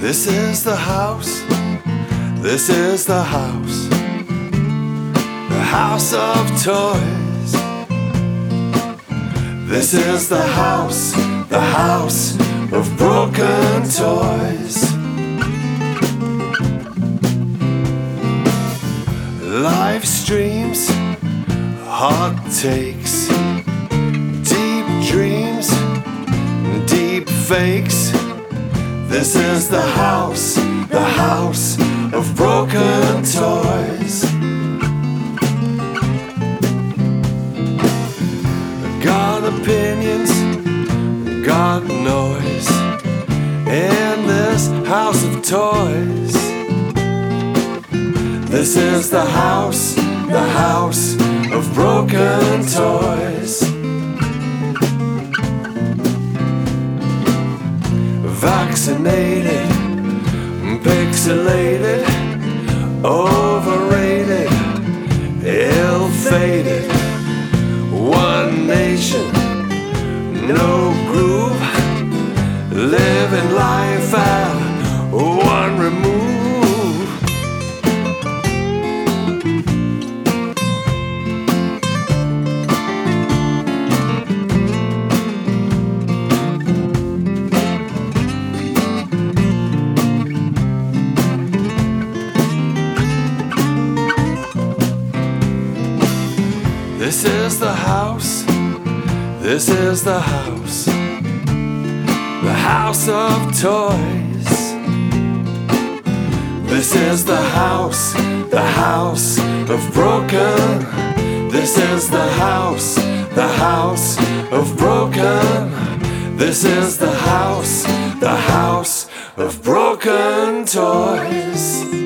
This is the house, this is the house of toys. This is the house of broken toys. Live streams, hot takes, deep dreams, deep fakes. This is the house of broken toys. Got opinions, got noise in this house of toys. This is the house of broken toys. Vaccinated, pixelated, overrated, ill-fated. One nation, no groove, living life at one remove. This is the house, this is the house of toys. This is the house of broken. This is the house of broken. This is the house of broken toys.